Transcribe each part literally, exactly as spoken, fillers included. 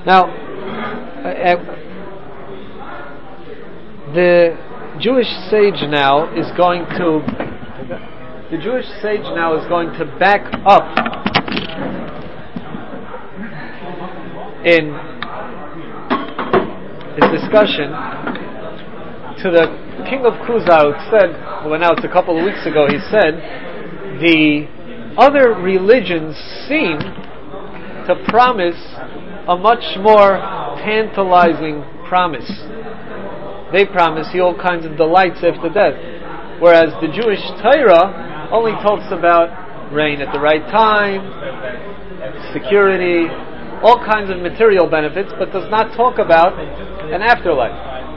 Now, uh, the Jewish sage now is going to the Jewish sage now is going to back up in his discussion to the king of Kuzar, who said, well, now it's a couple of weeks ago, he said, the other religions seem to promise a much more tantalizing promise. They promise you all kinds of delights after death, whereas the Jewish Torah only talks about rain at the right time, security, all kinds of material benefits, but does not talk about an afterlife.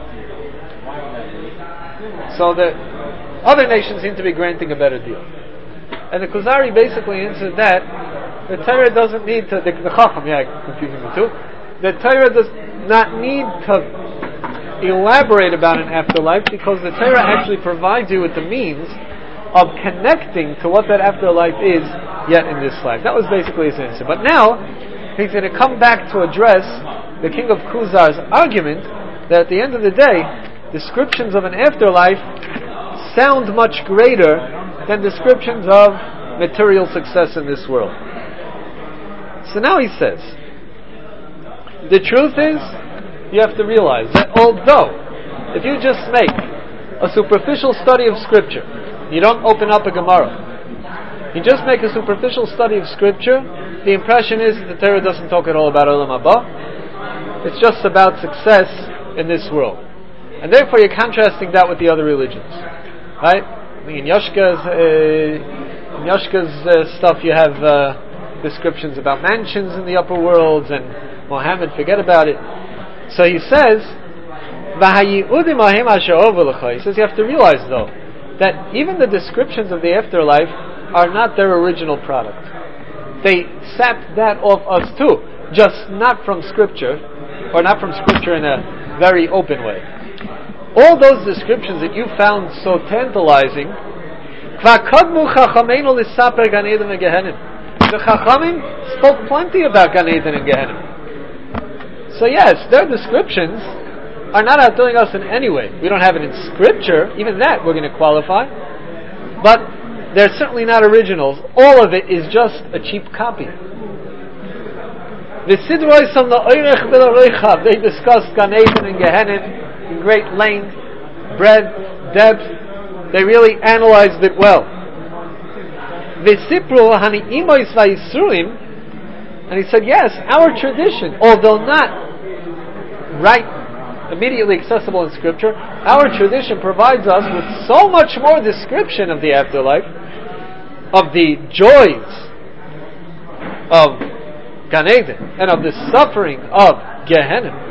So the other nations seem to be granting a better deal. And the Kuzari basically answered that the Torah doesn't need to, the, the Chacham, yeah, confusing the two, the Torah does not need to elaborate about an afterlife because the Torah actually provides you with the means of connecting to what that afterlife is yet in this life. That was basically his answer. But now, he's going to come back to address the king of Kuzar's argument that at the end of the day, descriptions of an afterlife sound much greater than descriptions of material success in this world. So now he says, the truth is, you have to realize that although, if you just make a superficial study of Scripture, you don't open up a Gemara, you just make a superficial study of Scripture, the impression is that the Torah doesn't talk at all about Olam Haba. It's just about success in this world. And therefore you're contrasting that with the other religions. Right? I mean, in Yoshka's, uh, in Yoshka's uh, stuff you have uh, descriptions about mansions in the upper worlds, and Muhammad, forget about it. So he says, he says you have to realize though, that even the descriptions of the afterlife are not their original product. They sapped that off us too, just not from Scripture, or not from Scripture in a very open way. All those descriptions that you found so tantalizing, the Chachamim spoke plenty about Gan Eden and Gehenna. So yes, their descriptions are not outdoing us in any way. We don't have it in Scripture, even that we're going to qualify, but they're certainly not originals. All of it is just a cheap copy. They discuss Gan Eden and Gehenna in great length, breadth, depth. They really analyzed it well. And he said, yes, our tradition, although not right, immediately accessible in Scripture, our tradition provides us with so much more description of the afterlife, of the joys of Gan Eden, and of the suffering of Gehenna,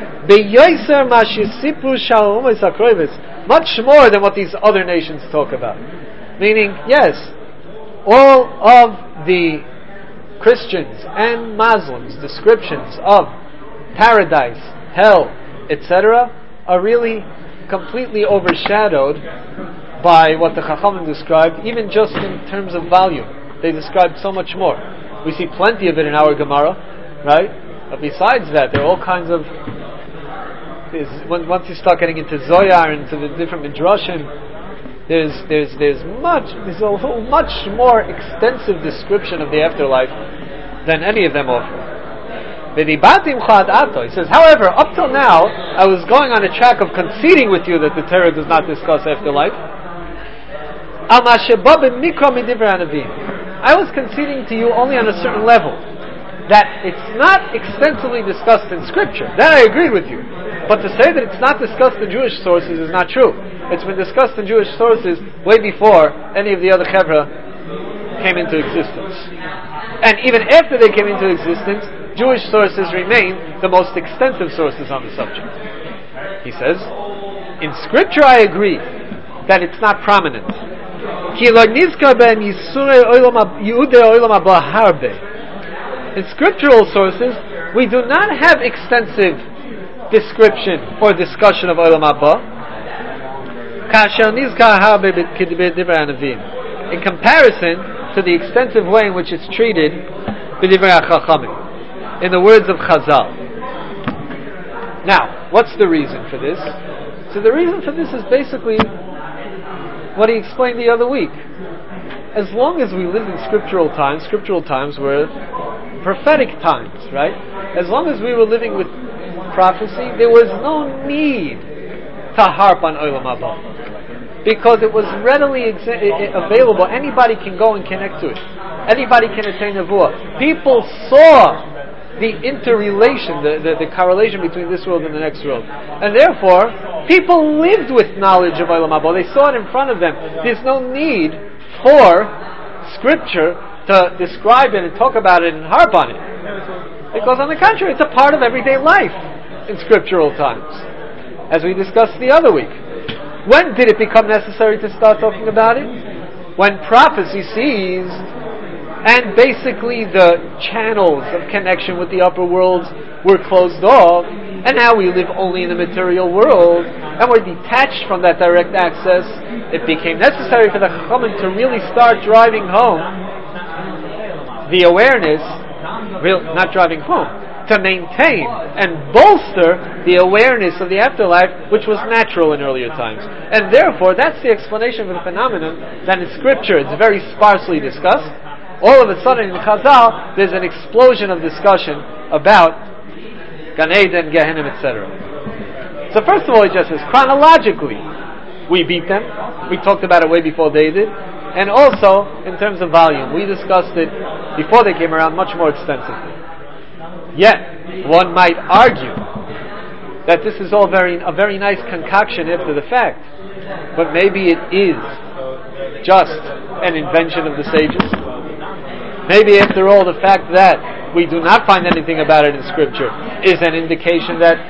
much more than what these other nations talk about. Meaning, yes, all of the Christians and Muslims' descriptions of paradise, hell, et cetera, are really completely overshadowed by what the Chachamim described, even just in terms of volume. They described so much more. We see plenty of it in our Gemara, right? But besides that, there are all kinds of... Once you start getting into Zohar, into the different Midrashim, there's there's there's much there's a whole much more extensive description of the afterlife than any of them offer. He says, however, up till now, I was going on a track of conceding with you that the Torah does not discuss afterlife. I was conceding to you only on a certain level, that it's not extensively discussed in Scripture. That I agreed with you. But to say that it's not discussed in Jewish sources is not true. It's been discussed in Jewish sources way before any of the other Chevra came into existence. And even after they came into existence, Jewish sources remain the most extensive sources on the subject. He says, in Scripture I agree that it's not prominent. In scriptural sources, we do not have extensive description or discussion of Olam Haba in comparison to the extensive way in which it's treated in the words of Chazal. Now, what's the reason for this? So the reason for this is basically what he explained the other week. As long as we lived in scriptural times, scriptural times were prophetic times, right? As long as we were living with prophecy, there was no need to harp on Olam Haba, because it was readily exa- available. Anybody can go and connect to it. Anybody can attain Nevuah. People saw the interrelation, the, the, the correlation between this world and the next world. And therefore, people lived with knowledge of Olam Haba. They saw it in front of them. There's no need for Scripture to describe it and talk about it and harp on it. Because on the contrary, it's a part of everyday life in scriptural times. As we discussed the other week. When did it become necessary to start talking about it? When prophecy ceased and basically the channels of connection with the upper worlds were closed off, and now we live only in the material world, and we're detached from that direct access. It became necessary for the Chachamim to really start driving home the awareness, real, not driving home, to maintain and bolster the awareness of the afterlife, which was natural in earlier times. And therefore, that's the explanation for the phenomenon that in Scripture it's very sparsely discussed. All of a sudden in Chazal, there's an explosion of discussion about Gan Eden, Gehenna, et cetera. So first of all, it just says, chronologically, we beat them. We talked about it way before they did. And also, in terms of volume, we discussed it before they came around much more extensively. Yet, one might argue that this is all very a very nice concoction after the fact. But maybe it is just an invention of the sages. Maybe after all, the fact that we do not find anything about it in Scripture is an indication that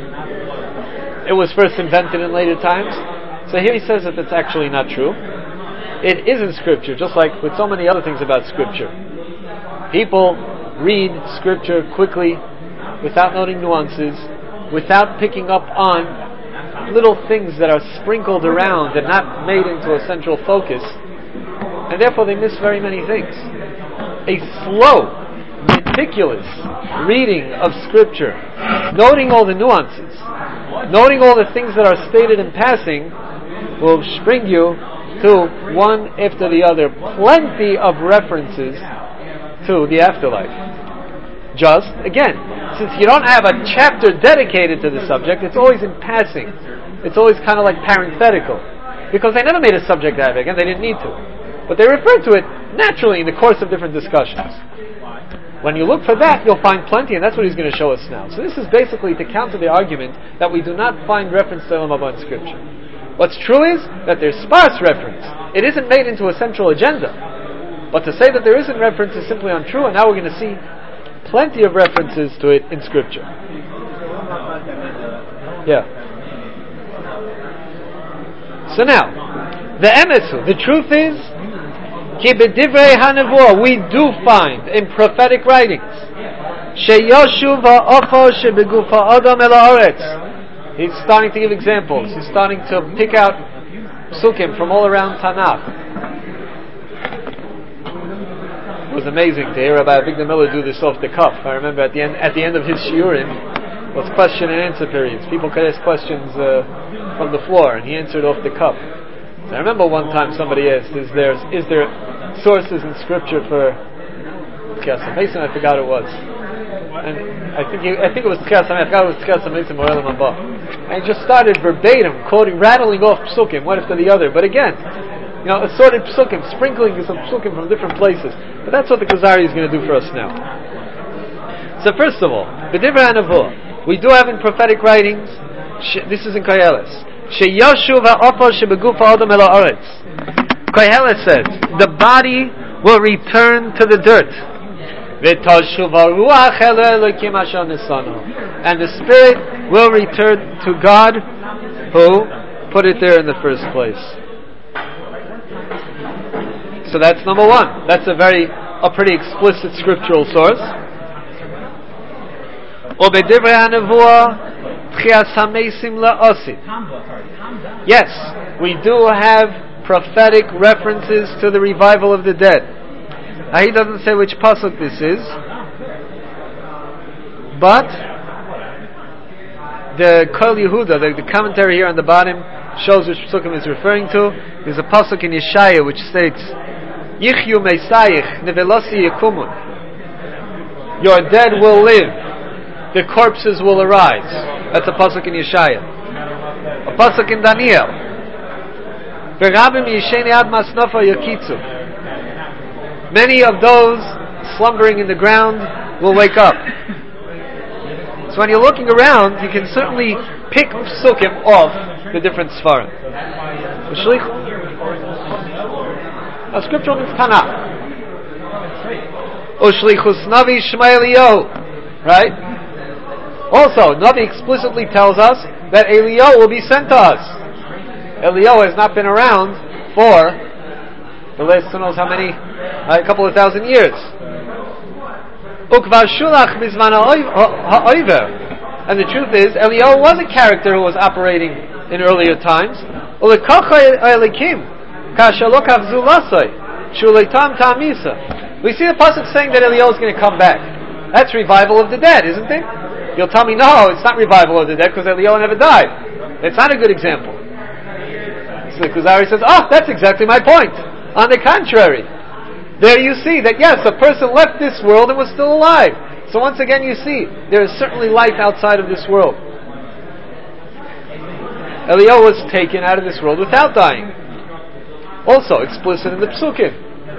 it was first invented in later times. So here he says that it's actually not true. It is in Scripture, just like with so many other things about Scripture. People read Scripture quickly, without noting nuances, without picking up on little things that are sprinkled around and not made into a central focus, and therefore they miss very many things. A slow, meticulous reading of Scripture, noting all the nuances, noting all the things that are stated in passing, will bring you to one after the other plenty of references to the afterlife. Just, again, since you don't have a chapter dedicated to the subject, it's always in passing. It's always kind of like parenthetical. Because they never made a subject out of it. Again, they didn't need to. But they referred to it naturally in the course of different discussions. When you look for that, you'll find plenty, and that's what he's going to show us now. So this is basically to counter the argument that we do not find reference to Olam Haba in Scripture. What's true is that there's sparse reference. It isn't made into a central agenda. But to say that there isn't reference is simply untrue, and now we're going to see plenty of references to it in Scripture. Yeah. So now, the emesu, the truth is, ki b'divrei hanevuah, we do find in prophetic writings, sheyoshu va'ocho shebegufa adam el haaretz. He's starting to give examples. He's starting to pick out psukim from all around Tanakh. It was amazing to hear Rabbi Avigdor Miller do this off the cuff. I remember at the end, at the end of his shiurim was question and answer periods. People could ask questions uh, from the floor, and he answered off the cuff. So I remember one time somebody asked, "Is there is there sources in Scripture for Tchias HaMesim?" I forgot it was, and I think he, I think it was Tchias HaMesim. I forgot it was Tchias HaMesim or Olam Haba. And he just started verbatim quoting, rattling off psukim one after the other. But again, you know, assorted psukim, sprinkling some psukim from different places. But that's what the Kuzari is going to do for us now. So first of all, b'divrei hanevuah, we do have in prophetic writings, sh- this is in Koheles, sheyoshu va'opo shebegufa adam el haaretz. Koheles says, the body will return to the dirt. V'toshu v'ruach el Elokim asher nisanu. And the spirit will return to God who put it there in the first place. So that's number one. That's a very, a pretty explicit scriptural source. Ubedivrei hanevuah tchias hamesim la'osid. Yes, we do have prophetic references to the revival of the dead. Now he doesn't say which pasuk this is, but the Kol Yehuda, the, the commentary here on the bottom, shows which Psukim is referring to. There's a pasuk in Yeshaya which states, Yichyu meisayich nevelosi yekumun. Your dead will live, the corpses will arise. That's a pasuk in Yeshaya. A pasuk in Daniel. Verabim yisheni ad masnafa yakitzu. Many of those slumbering in the ground will wake up. So when you're looking around, you can certainly pick psukim off the different svarim. A scripture means Tanakh. Ushlichus Navi Shema Eliyahu. Right? Also, Navi explicitly tells us that Eliyahu will be sent to us. Eliyahu has not been around for the last who knows how many, a couple of thousand years. Ukvar Shulach Mizman ha'oiver. And the truth is, Eliyahu was a character who was operating in earlier times. We see the pasuk saying that Eliyahu is going to come back. That's revival of the dead, isn't it? You'll tell me, no, it's not revival of the dead because Eliyahu never died. It's not a good example. So the Kuzari says, oh, that's exactly my point. On the contrary, there you see that yes, a person left this world and was still alive. So once again you see, there is certainly life outside of this world. Eliyahu was taken out of this world without dying. Also explicit in the Psukim.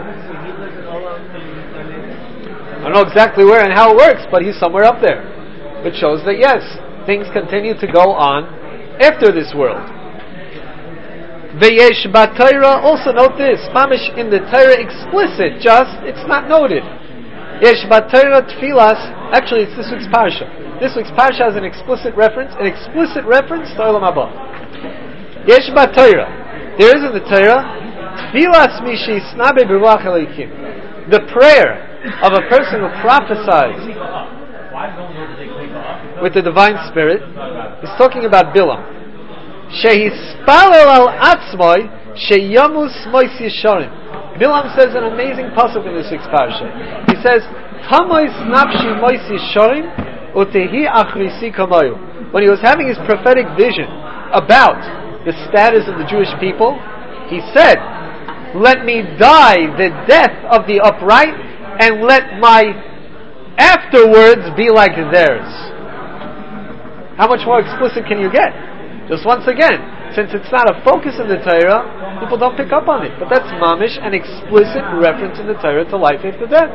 I don't know exactly where and how it works, but he's somewhere up there. It shows that yes, things continue to go on after this world. Veyesh b'Torah, also note this, mamish in the Torah explicit, just, it's not noted. Yesh b'Torah tfilas, actually it's this week's parsha. This week's parsha has an explicit reference, an explicit reference to Olam Haba. Yesh b'Torah, there is in the Torah, tfilas mishi snabe b'ruach Elokim. The prayer of a person who prophesies with the divine spirit is talking about Bilam. Shehispalel al atzmoi sheyamus mois yisharim. Bilam says an amazing pasuk in this week's parsha. He says, "Tamois nafshi mois yisharim utehi achrisi kamoyu." When he was having his prophetic vision about the status of the Jewish people, he said, "Let me die the death of the upright, and let my afterwards be like theirs." How much more explicit can you get? Just once again, since it's not a focus in the Torah, people don't pick up on it. But that's mamish, an explicit reference in the Torah to life after death.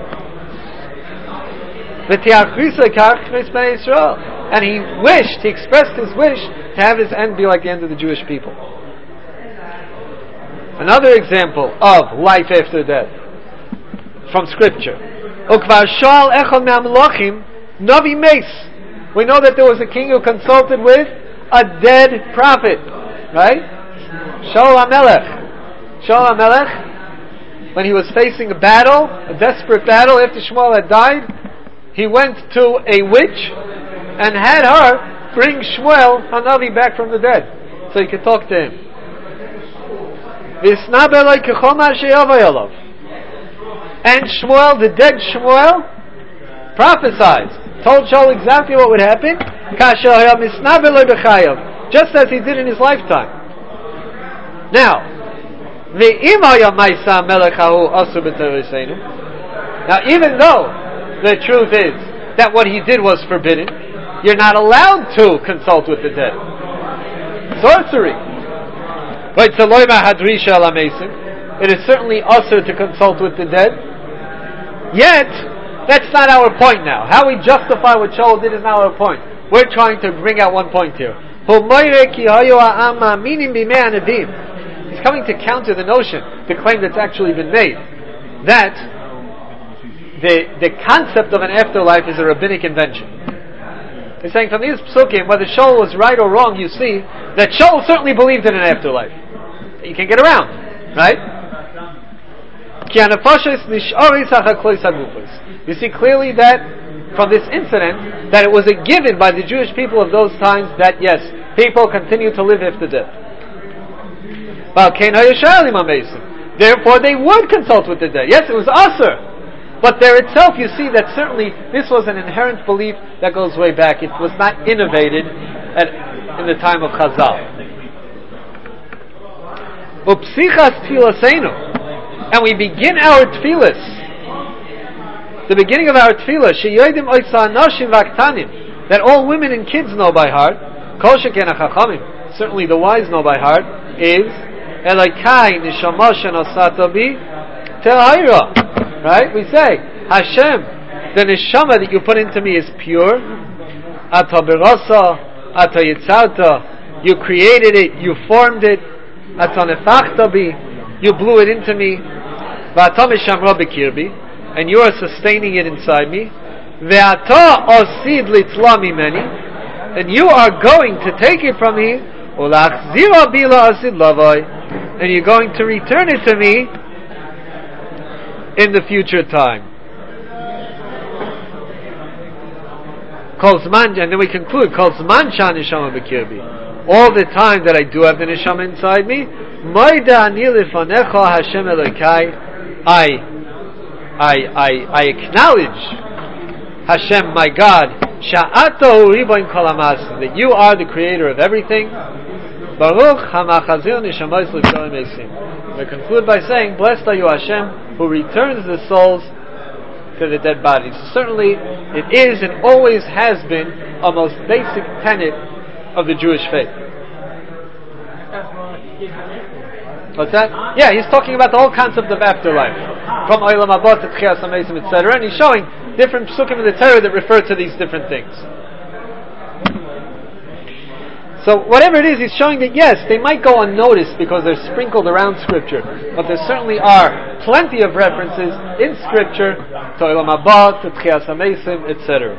And he wished, he expressed his wish to have his end be like the end of the Jewish people. Another example of life after death from Scripture. We know that there was a king who consulted with a dead prophet, right? Shaul HaMelech. Shaul HaMelech, when he was facing a battle, a desperate battle after Shmuel had died, he went to a witch and had her bring Shmuel Hanavi back from the dead, so he could talk to him. And Shmuel, the dead Shmuel, prophesied, told Shaul exactly what would happen, just as he did in his lifetime. Now, now even though the truth is that what he did was forbidden, you're not allowed to consult with the dead. Sorcery. It is certainly usher to consult with the dead. Yet, that's not our point now. How we justify what Shaul did is not our point. We're trying to bring out one point here. He's coming to counter the notion, the claim that's actually been made, that the the concept of an afterlife is a rabbinic invention. He's saying from these psukim, whether Shaul was right or wrong, you see that Shaul certainly believed in an afterlife. You can get around, right? You see clearly that from this incident that it was a given by the Jewish people of those times that yes, people continue to live after death. Therefore they would consult with the dead. Yes, it was usher, but there itself you see that certainly this was an inherent belief that goes way back. It was not innovated at, in the time of Chazal. Upsichas tfilaseinu, and we begin our tfilas. The beginning of our tefillah, sheyodim oisa anashim v'aktanim, that all women and kids know by heart. Kol sheken hachachamim, certainly the wise know by heart, is Elokai neshama shenosata bi tehayra. Right? We say Hashem, the neshama that you put into me is pure. Ata berasa, ata yitzarta, you created it, you formed it. Ata nefachta bi, you blew it into me. V'ata mishamra b'kirbi, and you are sustaining it inside me. Ve'ata osid litla mimeni, and you are going to take it from me. Ulachzira bila osid lavoi, and you're going to return it to me in the future time. Kol zman, and then we conclude. Kol zman shan neshama b'kirbi. All the time that I do have the neshama inside me, Moida ani lefanecha Hashem Elokai, I, I, I, I acknowledge Hashem, my God, Sha'ata Riboin Kol Hamas, that you are the creator of everything. Baruch Hamachazir Neshamayis L'Gdolim Eisim. We conclude by saying, blessed are you, Hashem, who returns the souls to the dead bodies. Certainly, it is and always has been a most basic tenet of the Jewish faith. What's that? Yeah, he's talking about the whole concept of afterlife, from Olam Haba to Tchias HaMesim, et cetera, and he's showing different psukim in the Torah that refer to these different things. So whatever it is, he's showing that yes, they might go unnoticed because they're sprinkled around Scripture, but there certainly are plenty of references in Scripture to Olam Haba, to Tchias HaMesim, et cetera.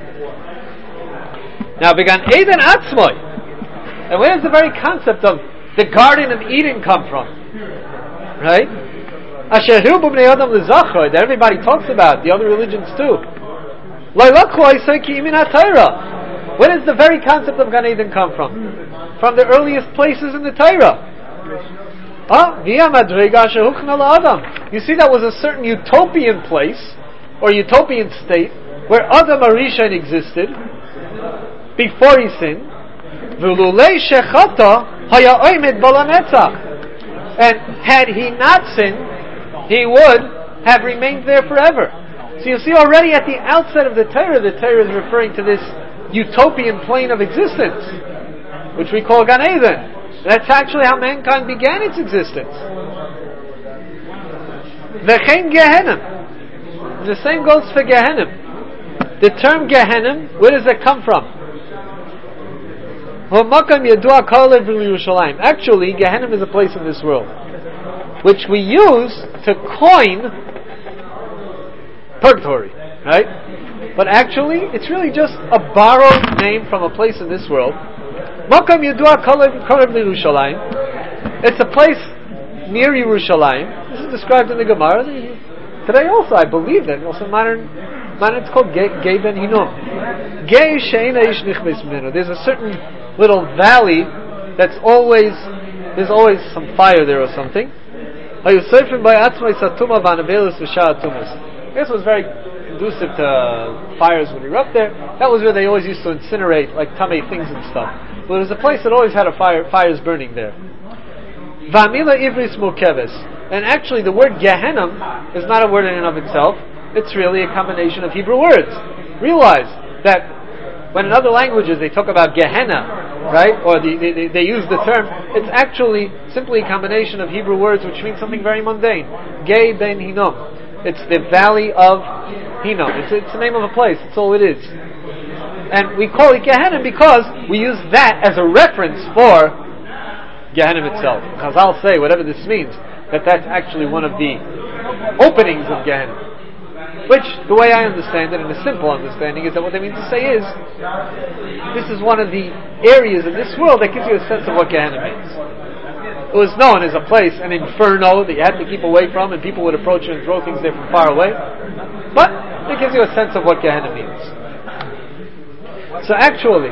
Now, began Eden Atzmoi, and where does the very concept of the Garden of Eden come from? Right? Asher hu b'nei adam l'zachroi, that everybody talks about, the other religions too. Where does the very concept of Gan Eden come from? From the earliest places in the Torah. Ah, you see, that was a certain utopian place, or utopian state, where Adam Arishan existed, before he sinned. And had he not sinned, he would have remained there forever. So you see, already at the outset of the Torah, the Torah is referring to this utopian plane of existence, which we call Gan Eden. That's actually how mankind began its existence. V'chein Gehenim. The same goes for Gehenim. The term Gehenim, where does it come from? Actually, Gehenim is a place in this world which we use to coin purgatory, right? But actually, it's really just a borrowed name from a place in this world. It's a place near Yerushalayim. This is described in the Gemara. Today also, I believe that. Also modern, modern it's called Gei Ben Hinnom. Gei She'ein Ha'ish Nichbes Mimeno. There's a certain little valley that's always, there's always some fire there or something. I guess it was very conducive to fires when you were up there. That was where they always used to incinerate like tamei things and stuff. But it was a place that always had a fire, fires burning there. Vamila Ivris Mukeves. And actually the word Gehenim is not a word in and of itself. It's really a combination of Hebrew words. Realize that when in other languages they talk about Gehenna, right, or the, they, they use the term, it's actually simply a combination of Hebrew words which means something very mundane. Gei Ben Hinnom. It's the valley of Hinnom. It's, it's the name of a place. That's all it is. And we call it Gehenna because we use that as a reference for Gehenna itself. Because I'll say, whatever this means, that that's actually one of the openings of Gehenna. Which, the way I understand it, and a simple understanding, is that what they mean to say is, this is one of the areas in this world that gives you a sense of what Gehenna means. It was known as a place, an inferno that you had to keep away from, and people would approach you and throw things there from far away. But it gives you a sense of what Gehenna means. So actually,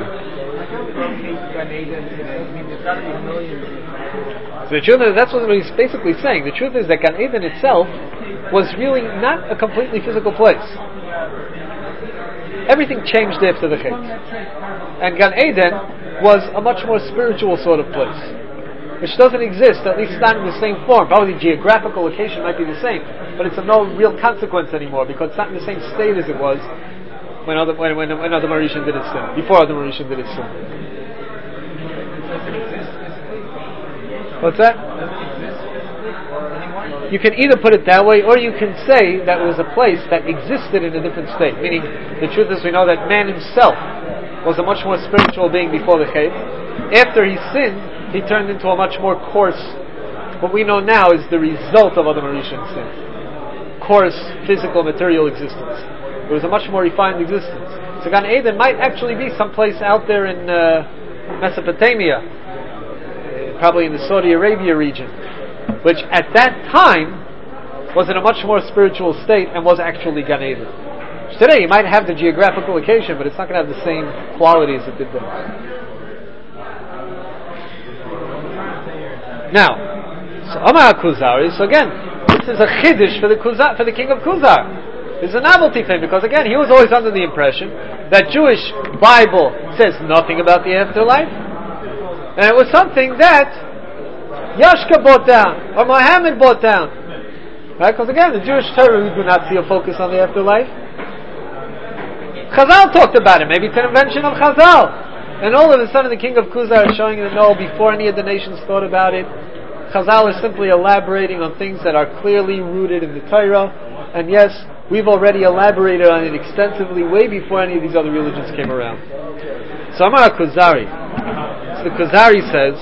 so the truth is, that's what he's basically saying. The truth is that Gan Eden itself was really not a completely physical place. Everything changed after the Chet. And Gan Eden was a much more spiritual sort of place, which doesn't exist, at least not in the same form. Probably the geographical location might be the same, but it's of no real consequence anymore because it's not in the same state as it was when other when when, when other Mauritian did its sin, before other Mauritian did its sin. What's that? You can either put it that way, or you can say that it was a place that existed in a different state. Meaning, the truth is, we know that man himself was a much more spiritual being before the Chet. After he sinned, he turned into a much more coarse. What we know now is the result of other Mauritian sin. Coarse, physical, material existence. It was a much more refined existence. So Gan Eden might actually be someplace out there in uh, Mesopotamia, uh, probably in the Saudi Arabia region, which at that time was in a much more spiritual state and was actually Gan Eden. Today you might have the geographical location, but it's not going to have the same qualities it did then. Now, so Amar Kuzari, so again, this is a chiddush for the Kuzar, for the king of Kuzar. It's a novelty for him because again, he was always under the impression that Jewish Bible says nothing about the afterlife, and it was something that Yashka brought down, or Muhammad brought down. Right? Because again, the Jewish Torah, we do not see a focus on the afterlife. Chazal talked about it, maybe it's an invention of Chazal. And all of a sudden the king of Kuzar is showing that no, before any of the nations thought about it, Chazal is simply elaborating on things that are clearly rooted in the Torah. And yes, we've already elaborated on it extensively way before any of these other religions came around. So Amar Kuzari. So the Kuzari says,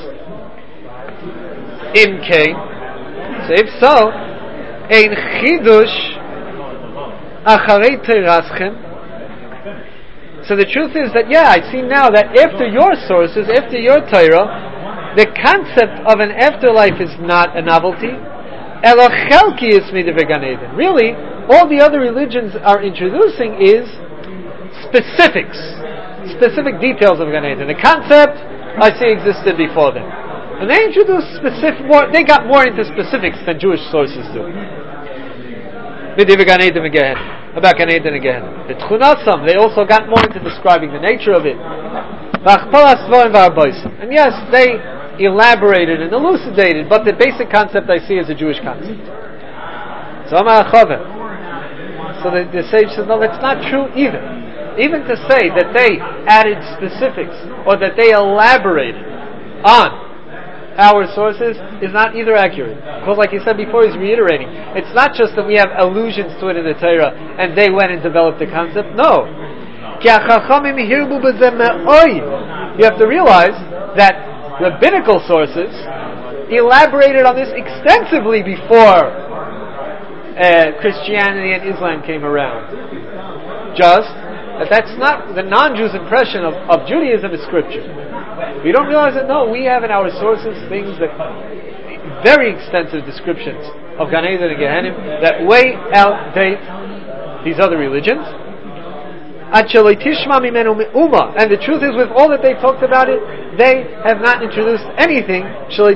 In K, so if so, Ein Chidush Acharei Teiraschem. So the truth is that, yeah, I see now that after your sources, after your Torah, the concept of an afterlife is not a novelty. Elo Chelki is Midiv Gan Eden. Really, all the other religions are introducing is specifics, specific details of Gan Eden. The concept, I see, existed before them. And they introduced specific more, they got more into specifics than Jewish sources do. Midiv Gan Eden again, about Gan Eden again. The Tchunasam, they also got more into describing the nature of it. And yes, they elaborated and elucidated, but the basic concept I see is a Jewish concept. So Amar Chaver. So the, the sage says, no, that's not true either. Even to say that they added specifics or that they elaborated on our sources is not either accurate. Because like he said before, he's reiterating, it's not just that we have allusions to it in the Torah and they went and developed the concept. No. You have to realize that rabbinical sources elaborated on this extensively before uh, Christianity and Islam came around. Just that that's not the non-Jews' impression of, of Judaism is scripture. We don't realize that, no, we have in our sources things that, very extensive descriptions of Gan Eden and Gehenim that way outdate these other religions. And the truth is, with all that they talked about it, they have not introduced anything. All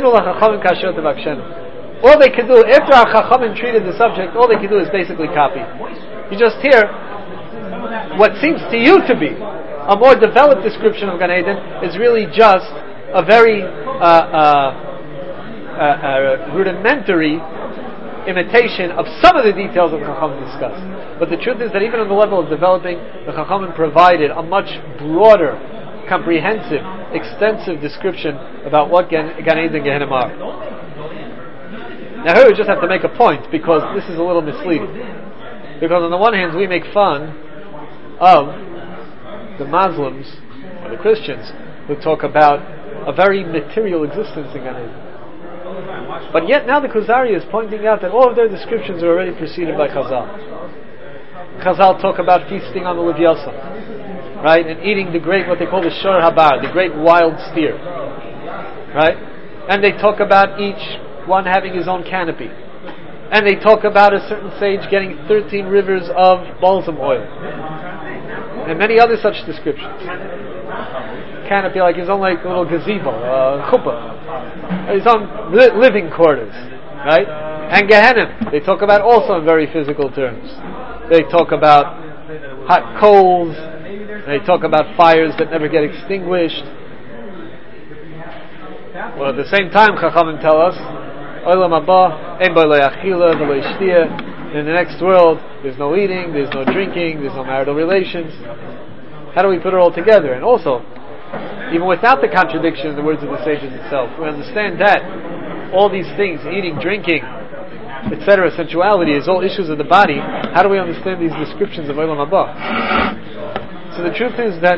they can do, after our Chachamim treated the subject, all they can do is basically copy. You just hear what seems to you to be a more developed description of Gan Eden is really just a very uh, uh, uh, uh, rudimentary imitation of some of the details that the Chachamim discussed. But the truth is that even on the level of developing, the Chachamim provided a much broader, comprehensive, extensive description about what Gan, Gan Eden and Gehenim are. Now here we just have to make a point, because this is a little misleading. Because on the one hand we make fun of the Muslims, or the Christians, who talk about a very material existence in Gan Eden. But yet now the Kuzari is pointing out that all of their descriptions are already preceded by Chazal. Chazal talk about feasting on the Leviathan, right, and eating the great, what they call the Shor Habar, the great wild steer, right, and they talk about each one having his own canopy, and they talk about a certain sage getting thirteen rivers of balsam oil, and many other such descriptions. Canopy, like his own like little gazebo, uh, chuppah, his own li- living quarters, right? And Gehenim, they talk about also in very physical terms. They talk about hot coals, they talk about fires that never get extinguished, Well, at the same time, Chachamim tell us, Olam haba, ein bo lo yachila, v'lo yishtia. In the next world, there's no eating, there's no drinking, there's no marital relations. How do we put it all together? And also, even without the contradiction in the words of the sages itself, we understand that all these things, eating, drinking, et cetera, sensuality, is all issues of the body. How do we understand these descriptions of Olam haba? So the truth is that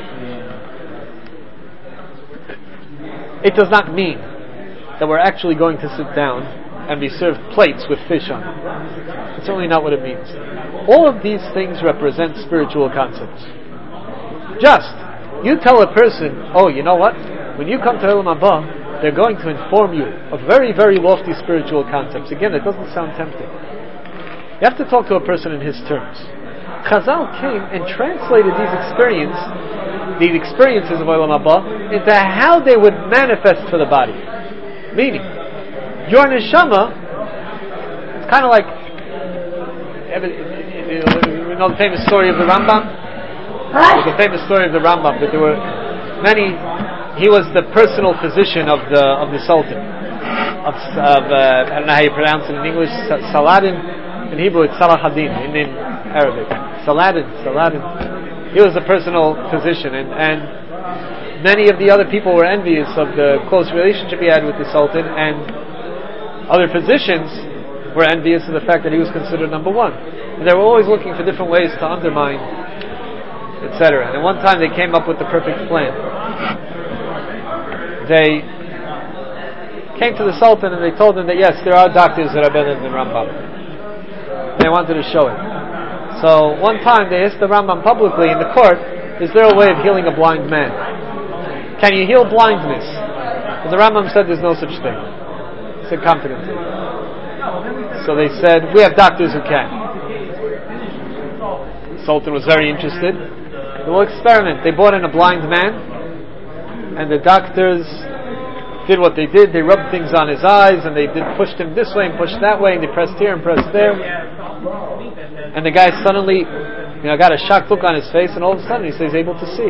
it does not mean that we're actually going to sit down and be served plates with fish on it. That's certainly not what it means. All of these things represent spiritual concepts. Just, you tell a person, oh, you know what? When you come to Olam haba, they're going to inform you of very, very lofty spiritual concepts. Again, it doesn't sound tempting. You have to talk to a person in his terms. Chazal came and translated these experience, these experiences of Olam haba into how they would manifest for the body. Meaning, your neshama, it's kind of like, you know the famous story of the Rambam? There's a famous story of the Rambam that there were many. He was the personal physician of the of the Sultan of, of uh, I don't know how you pronounce it in English. Saladin in Hebrew it's Salah ad-Din in, in Arabic. Saladin, Saladin. He was the personal physician, and, and many of the other people were envious of the close relationship he had with the Sultan, and other physicians were envious of the fact that he was considered number one. And they were always looking for different ways to undermine, et cetera. And one time they came up with the perfect plan. They came to the Sultan and they told him that yes, there are doctors that are better than Rambam. They wanted to show it. So one time they asked the Rambam publicly in the court, is there a way of healing a blind man? Can you heal blindness? And the Rambam said there's no such thing. He said confidently. So they said, we have doctors who can. The Sultan was very interested. We'll experiment. They brought in a blind man, and the doctors did what they did. They rubbed things on his eyes, and they did pushed him this way and pushed that way, and they pressed here and pressed there. And the guy suddenly, you know, got a shocked look on his face, and all of a sudden he says he's able to see.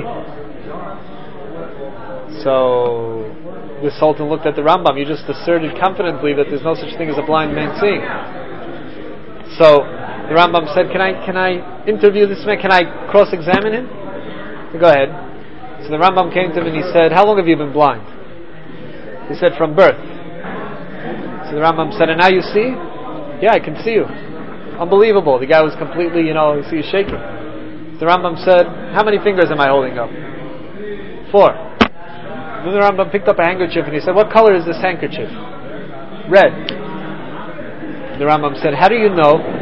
So the Sultan looked at the Rambam. You just asserted confidently that there's no such thing as a blind man seeing. So the Rambam said, "Can I can I interview this man? Can I cross-examine him?" Go ahead. So the Rambam came to him and he said, how long have you been blind? He said, from birth. So the Rambam said, and now you see? Yeah, I can see you. Unbelievable. The guy was completely, you know, he was shaking. The Rambam said, how many fingers am I holding up? Four. Then the Rambam picked up a handkerchief and he said, what color is this handkerchief? Red. The Rambam said, how do you know?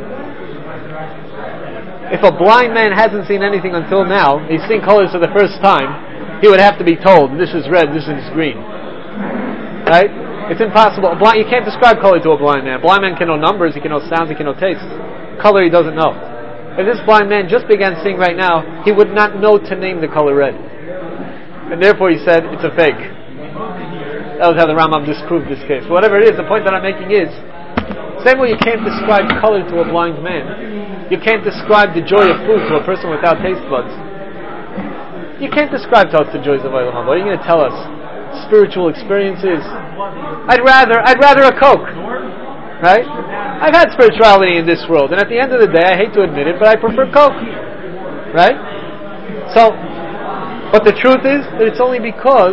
If a blind man hasn't seen anything until now, he's seen colors for the first time, he would have to be told, this is red, this is green. Right? It's impossible. A blind, you can't describe color to a blind man. A blind man can know numbers, he can know sounds, he can know tastes. Color he doesn't know. If this blind man just began seeing right now, he would not know to name the color red. And therefore he said, it's a fake. That was how the Rambam disproved this case. But whatever it is, the point that I'm making is, same way you can't describe color to a blind man, you can't describe the joy of food to a person without taste buds. You can't describe to us the joys of Olam haba. What are you going to tell us? Spiritual experiences? I'd rather, I'd rather a Coke. Right? I've had spirituality in this world, and at the end of the day, I hate to admit it, but I prefer Coke. Right? So, but the truth is that it's only because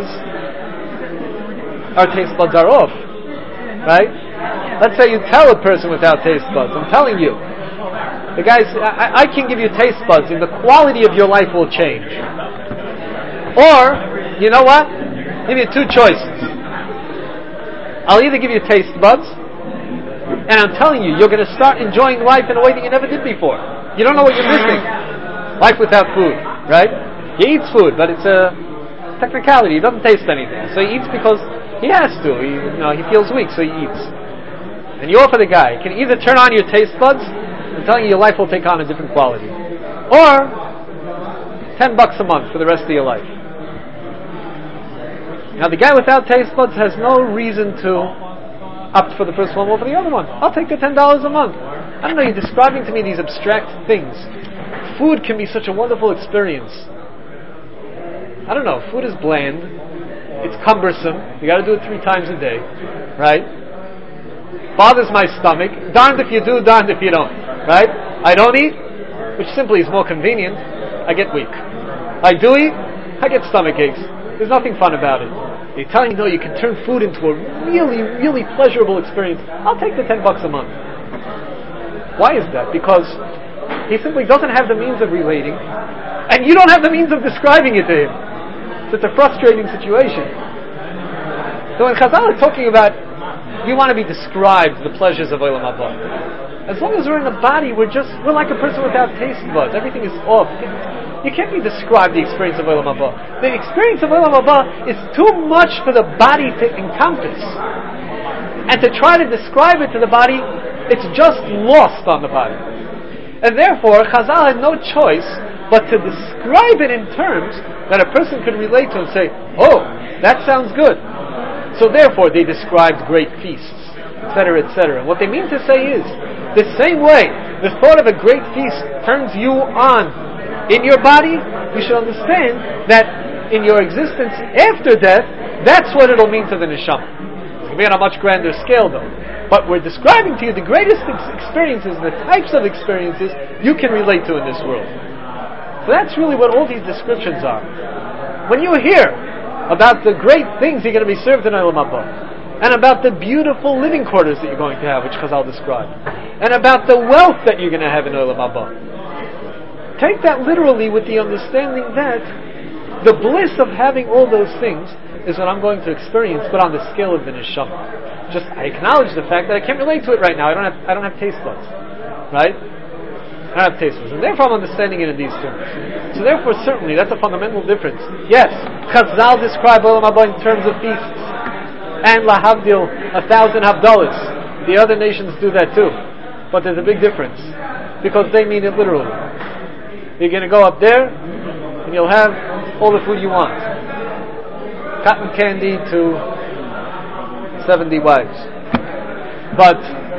our taste buds are off. Right? Let's say you tell a person without taste buds, I'm telling you, the guys, I, I can give you taste buds and the quality of your life will change. Or, you know what? I'll give you two choices. I'll either give you taste buds, and I'm telling you, you're going to start enjoying life in a way that you never did before. You don't know what you're missing. Life without food, right? He eats food, but it's a technicality. He doesn't taste anything. So he eats because he has to. He, you know, he feels weak, so he eats. And you offer the guy, you can either turn on your taste buds, I'm telling you, your life will take on a different quality. Or, ten bucks a month for the rest of your life. Now the guy without taste buds has no reason to opt for the first one or for the other one. I'll take the ten dollars a month. I don't know, you're describing to me these abstract things. Food can be such a wonderful experience. I don't know, food is bland. It's cumbersome. You got to do it three times a day, right? Bothers my stomach. Darned if you do, darned if you don't, right? I don't eat, which simply is more convenient. I get weak. I do eat, I get stomach aches. There's nothing fun about it. They're telling you, no, you can turn food into a really, really pleasurable experience. I'll take the ten bucks a month. Why is that? Because he simply doesn't have the means of relating, and you don't have the means of describing it to him. So it's a frustrating situation. So when Chazal is talking about, we want to be described the pleasures of Olam Haba. As long as we're in the body, we're just, we're like a person without taste buds. Everything is off. You can't be described the experience of Olam Haba. The experience of Olam Haba is too much for the body to encompass. And to try to describe it to the body, it's just lost on the body. And therefore, Chazal had no choice but to describe it in terms that a person could relate to and say, oh, that sounds good. So therefore, they described great feasts, et cetera, et cetera. What they mean to say is, the same way the thought of a great feast turns you on in your body, you should understand that in your existence after death, that's what it'll mean to the neshama. It's going to be on a much grander scale, though. But we're describing to you the greatest experiences, the types of experiences you can relate to in this world. So that's really what all these descriptions are. When you hear about the great things you're going to be served in Olam Haba, and about the beautiful living quarters that you're going to have, which Chazal described, and about the wealth that you're going to have in Olam Haba, take that literally with the understanding that the bliss of having all those things is what I'm going to experience, but on the scale of the neshama. Just I acknowledge the fact that I can't relate to it right now. I don't have I don't have taste buds, right? I don't have taste buds, and therefore I'm understanding it in these terms. So therefore, certainly that's a fundamental difference. Yes, Chazal describe Olam Haba in terms of feasts, and lahavdil a thousand havdalas. The other nations do that too, but there's a big difference because they mean it literally. You're going to go up there, and you'll have all the food you want, cotton candy to seventy wives. But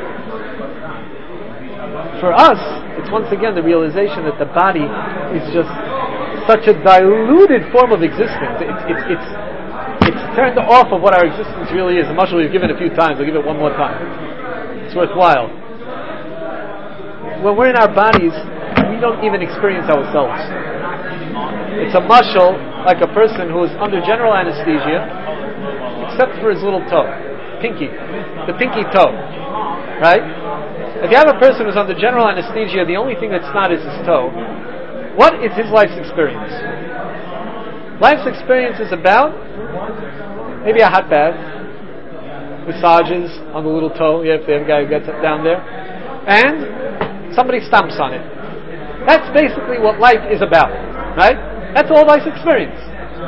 for us, it's once again the realization that the body is just such a diluted form of existence. It's it's it's, it's turned off of what our existence really is. The mashal we've given a few times. I'll give it one more time. It's worthwhile. When we're in our bodies, we don't even experience ourselves. It's a mashal like a person who is under general anesthesia, except for his little toe. Pinky, the pinky toe, right? If you have a person who's under general anesthesia, the only thing that's not is his toe. What is his life's experience? Life's experience is about maybe a hot bath, massages on the little toe, yeah, if the guy gets it down there, and somebody stomps on it. That's basically what life is about, right? That's all life's experience.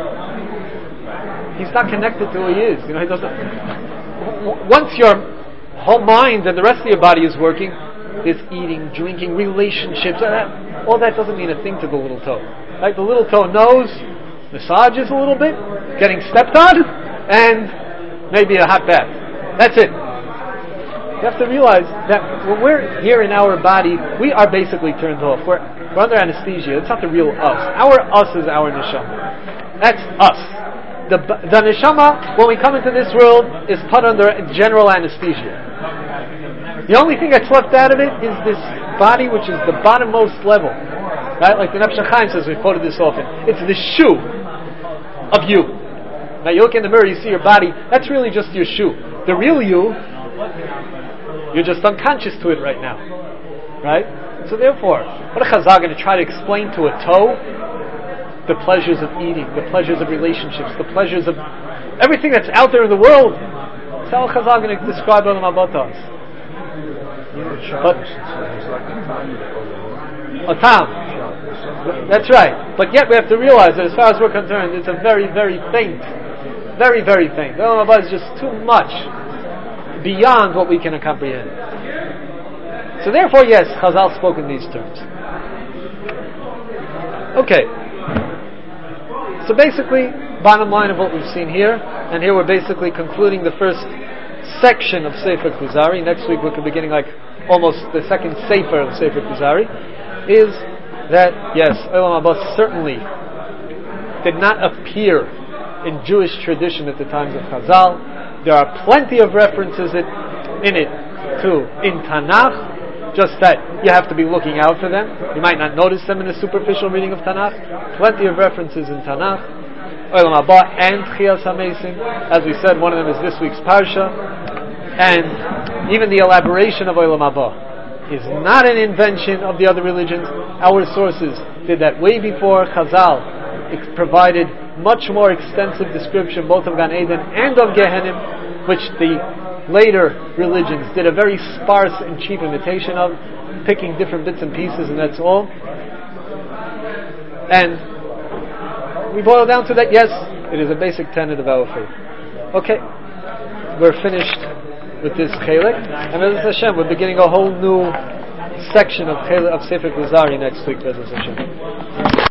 He's not connected to who he is. You know, he doesn't. Once your whole mind and the rest of your body is working, there's eating, drinking, relationships, and that, all that doesn't mean a thing to the little toe. Like the little toe knows, massages a little bit, getting stepped on, and maybe a hot bath. That's it. You have to realize that when we're here in our body, we are basically turned off. We're, we're under anesthesia. It's not the real us. Our us is our neshama. That's us. The, the neshama, when we come into this world, is put under general anesthesia. The only thing that's left out of it is this body, which is the bottommost level. Right? Like the Nefesh Chaim says, we've quoted this often. It's the shoe of you. Now you look in the mirror, you see your body, that's really just your shoe. The real you, you're just unconscious to it right now. Right? So therefore, what are Chazal going to try to explain to a toe? The pleasures of eating, the pleasures of relationships, the pleasures of everything that's out there in the world. That's how Chazal going to describe Olam Haba to us. But a tam. That's right. But yet we have to realize that as far as we're concerned, it's a very, very faint, very, very faint. Olam Haba is just too much beyond what we can comprehend. So therefore, yes, Chazal spoke in these terms. Okay. So basically, bottom line of what we've seen here, and here we're basically concluding the first section of Sefer Kuzari. Next week we're beginning like almost the second Sefer of Sefer Kuzari, is that, yes, Olam Haba certainly did not appear in Jewish tradition at the times of Chazal. There are plenty of references in, in it to in Tanakh, just that you have to be looking out for them. You might not notice them in a superficial reading of Tanakh. Plenty of references in Tanakh. Olam Haba and Tchias HaMesim. As we said, one of them is this week's Parsha. And even the elaboration of Olam Haba is not an invention of the other religions. Our sources did that way before. Chazal it provided much more extensive description both of Gan Eden and of Gehenim, which the later religions did a very sparse and cheap imitation of, picking different bits and pieces, and that's all. And we boil down to that, yes, it is a basic tenet of our faith. Okay, we're finished with this Chelek, and Bezos Hashem, we're beginning a whole new section of Chelek, of Sefer Kuzari next week, Bezos Hashem.